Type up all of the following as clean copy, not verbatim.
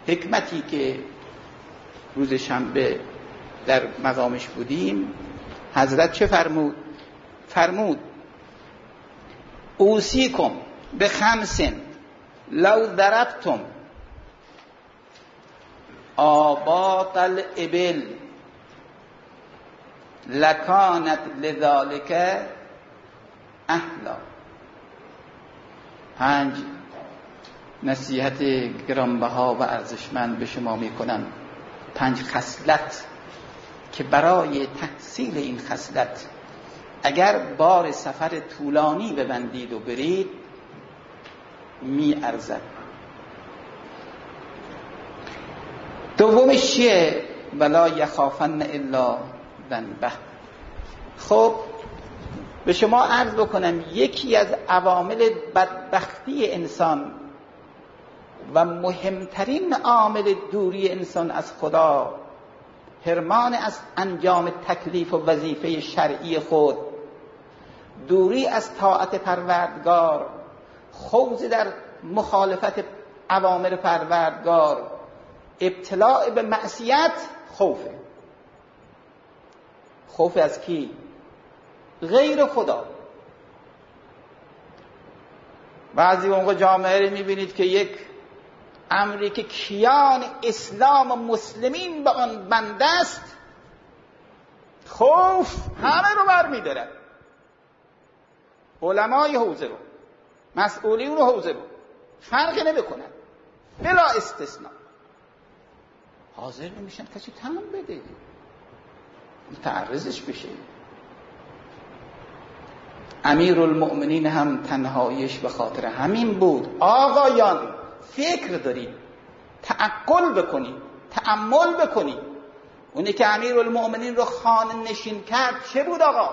حکمتی که روز شنبه در مقامش بودیم، حضرت چه فرمود؟ فرمود اوصیکم بخمس لو ضربتم آباط الابل لکانت لذالک اهلا. 5 نصیحت گرانبها و ارزشمند به شما میکنم. 5 خصلت که برای تحصیل این خصلت اگر بار سفر طولانی ببندید و برید می ارزد. دومش چیه؟ ولا یخافن الا ذنبه. خب به شما عرض بکنم یکی از عوامل بدبختی انسان و مهمترین عامل دوری انسان از خدا، حرمان از انجام تکلیف و وظیفه شرعی خود، دوری از طاعت پروردگار، خوض در مخالفت اوامر پروردگار، ابتلاع به معصیت، خوف از کی؟ غیر خدا. بعضی موقع جامعه رو میبینید که یک امری که کیان اسلام و مسلمین به آن بنده است، خوف همه رو برمی‌دارد. علمای حوزه رو، مسئولین حوزه رو فرقی نمی‌کند، بلا استثناء حاضر نمیشن کسی تمام بده، متعرضش بشه. امیرالمؤمنین هم تنهاییش به خاطر همین بود. آقایان فکر دارید، تعقل بکنید، تأمل بکنید. اونی که امیرالمؤمنین رو خانه نشین کرد چه بود آقا؟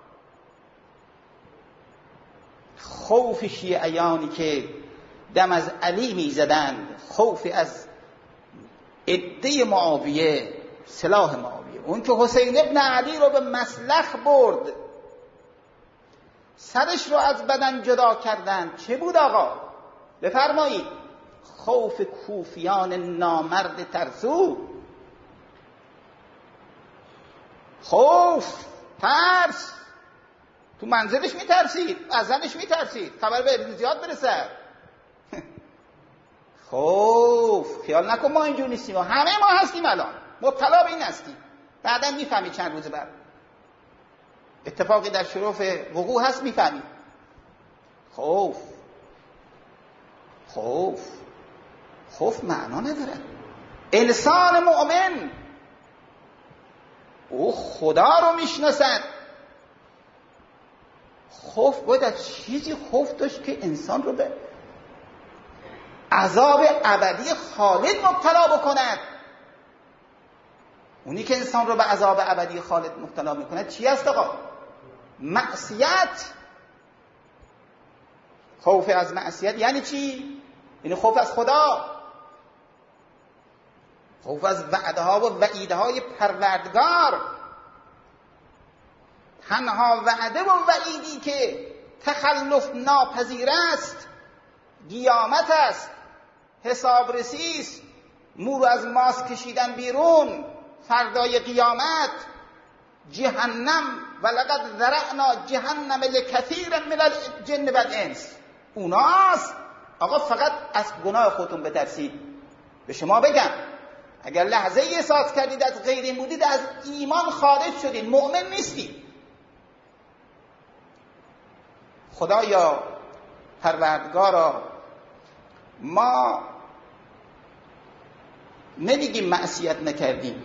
خوف شیعیانی که دم از علی می زدند، خوف از عده معاویه، سلاح معاویه. اون که حسین ابن علی رو به مسلخ برد، سرش رو از بدن جدا کردند، چه بود آقا؟ بفرمایید. خوف کوفیان نامرد ترسو، خوف، ترس. تو منزلش میترسید، از زنش میترسید، خبر به ابن زیاد برسد. خوف. خیال نکن ما اینجور نیستیم، همه ما هستیم، الان مبتلا به این هستیم. بعدا میفهمید چند روز بعد اتفاقی در شرف وقوع هست میفهمید. خوف معنا نداره. انسان مؤمن او خدا رو میشناسد. خوف باید از چیزی خوف داشت که انسان رو به عذاب ابدی خالد مبتلا بکند. اونی که انسان رو به عذاب ابدی خالد مبتلا میکند چی است آقا؟ معصیت. خوف از معصیت یعنی چی؟ یعنی خوف از خدا، خوف از وعدها و وعیدهای پروردگار. تنها وعده و وعیدی که تخلف ناپذیر است قیامت است، حسابرسی است، مور از ماس کشیدن بیرون، فردای قیامت، جهنم. ولقد ذرأنا جهنم لکثیر من الجن والانس. اوناست. آقا فقط از گناه خودتون بترسید. به شما بگم اگر لحظه احساس کردید از غیر این بودید، از ایمان خارج شدید، مؤمن نیستید. خدایا پروردگارا، ما نمیگیم معصیت نکردیم،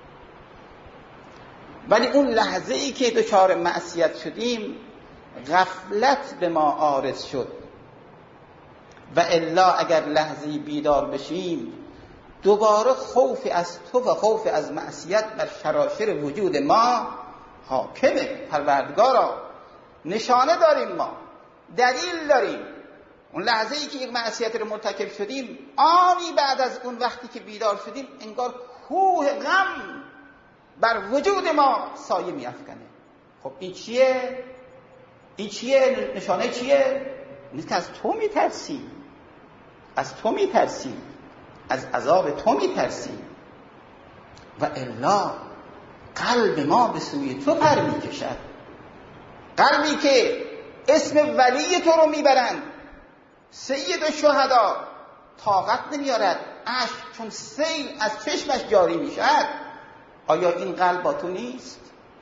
ولی اون لحظه ای که دچار معصیت شدیم غفلت به ما عارض شد، و الا اگر لحظه‌ای بیدار بشیم دوباره خوف از تو و خوف از معصیت بر شراشر وجود ما حاکمه. پروردگارا نشانه داریم، ما دلیل داریم. اون لحظه ای که یک معصیت رو مرتکب شدیم، آنی بعد از اون وقتی که بیدار شدیم انگار کوه غم بر وجود ما سایه می‌افکنه. خب این چیه؟ این چیه؟ نشانه چیه؟ نیست که از تو میترسی، از تو میترسی. از عذاب تو میترسیم و الا قلب ما به سوی تو پر میکشد. قلبی که اسم ولی تو رو میبرند، سید الشهدا، طاقت نمیارد، اشک چون سیل از چشمش جاری میشد. آیا این قلب با تو نیست؟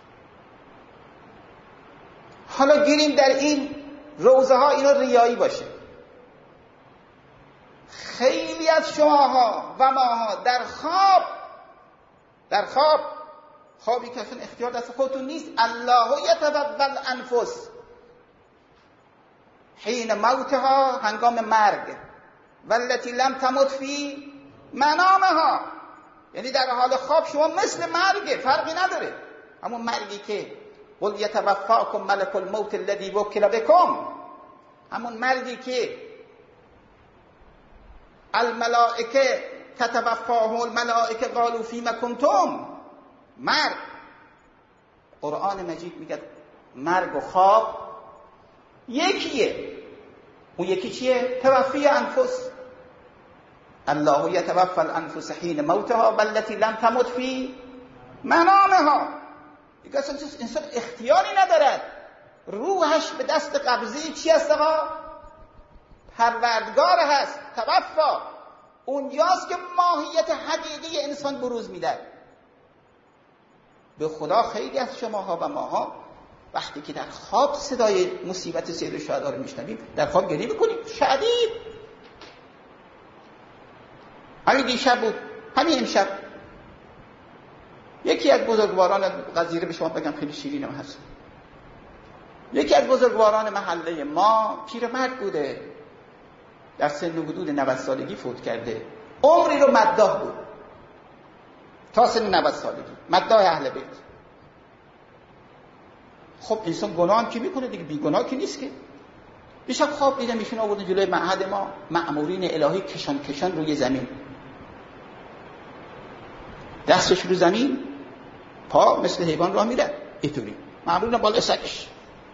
حالا گیریم در این روزه ها اینا ریایی باشه. خیلی از شماها و ماها در خوابی که اصلا اختیار دست خودتون نیست. الله یتوفی الانفس حین موتها، هنگام مرگ، والتی لم تمت فی منامها، یعنی در حال خواب شما مثل مرگ، فرقی نداره. همون مرگی که قل یتوفاکم ملک الموت الذی وکل بکم، همون مرگی که الملائکه تتوفاهم الملائکه قالوا فیما کنتم، مرگ. قرآن مجید میگه مرگ و خواب یکیه. اون یکی چیه؟ توفی انفس. الله یتوفی الانفس حین موتها والتی لم تمت فی منامها. دیگه اصلا انسان اختیاری ندارد. روحش به دست قبضه چی هست آقا؟ پروردگار هست. توفا اونجاست که ماهیت حقیقی انسان بروز میده. به خدا خیلی از شماها و ماها وقتی که در خواب صدای مصیبت سید الشهدا رو میشنویم در خواب گریه میکنیم شدید. همین دیشب بود، همین امشب یکی از بزرگواران قضیره، به شما بگم خیلی شیرینم هست، یکی از بزرگواران محله ما پیرمرد بوده، در سن حدود 90 سالگی فوت کرده. عمری رو مداح بود تا سن 90 سالگی، مداح اهل بیت. خب انسان گناه هم که میکنه دیگه، بیگناه که نیست که. دیشب خواب دیدم ایشون آوردن جلوی معهد ما، مأمورین الهی کشان کشان روی زمین، دستش رو زمین، پا مثل حیوان راه میره اینطوری، مأمورین بالا سرش.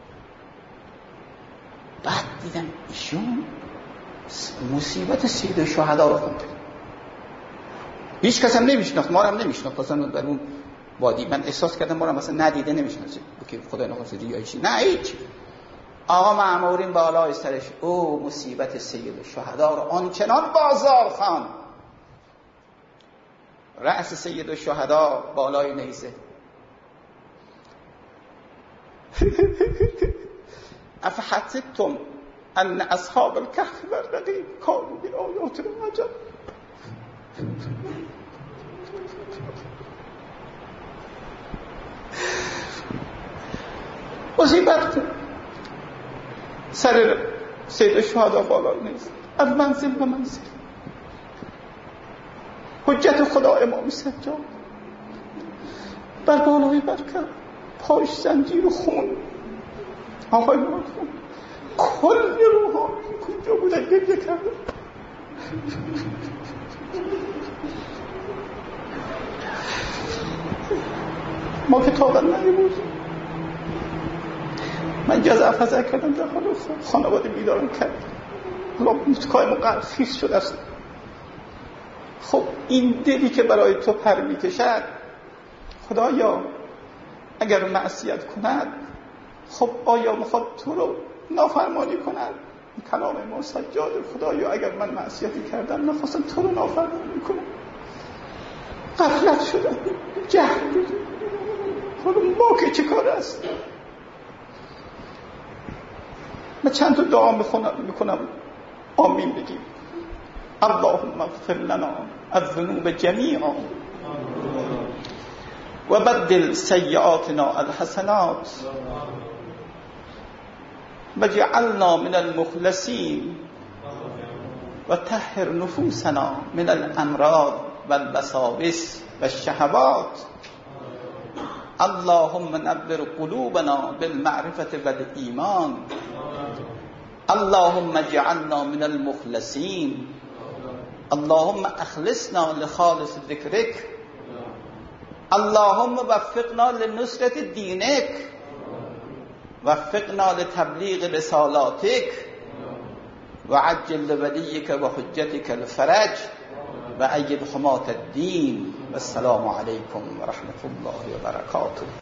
بعد دیدم ایشون مصیبت سید الشهدا رو خوند. هیچ کس هم نمیشناخت، ما هم نمیشناخت اصلا در اون وادی. من احساس کردم ما رو مثلا ندیده، نمیشناسه که خدا نخواسته ریایشی، نه هیچ. آقا مأمورین بالای سرش او مصیبت سید الشهدا رو آنچنان بازار خواند. رأس سید الشهدا بالای نیزه. افحسبتم ان اصحاب الكهف والرقیم كانوا بآیاتنا عجب. مصیبت سر سید الشهدا بالا نیست، از منزل به منزل. حجت خدا امام سجاد بر بالای برکر، پاش زنجیر و خون. آقای مرحوم کل روحانی کجا بودن گریه کردن. ما که طاقت نمی‌بود. من جزع فضع کردم در حال خانواده بیدارم کرد. حالا متکای مقرد خیس شده است. خب این دلی که برای تو پر میکشد، خدایا اگر معصیت کند، خب آیا میخواد تو رو نافرمانی کند؟ کلام ما سجاد، خدایا اگر من معصیتی کردم میخواستم تو رو نافرمانی کنم، غفلت شدم، جهل بودم، حالا ما که چه کار است؟ من چند تا دعا میکنم، آمین بگیم. اللهم اغفر لنا الذنوب جميعا و بدل سیئاتنا الحسنات و جعلنا من المخلصین و طهر نفوسنا من الامراض والوساوس والشهوات. اللهم نور قلوبنا بالمعرفة والإيمان. اللهم اجعلنا من المخلصين. اللهم اخلصنا لخالص ذكرك. اللهم وفقنا لنصرة دينك. وفقنا لتبلیغ رسالاتك. وعجل لوليك وحجتك الفرج و اید حمات الدین و السلام علیکم و رحمت الله و برکاته.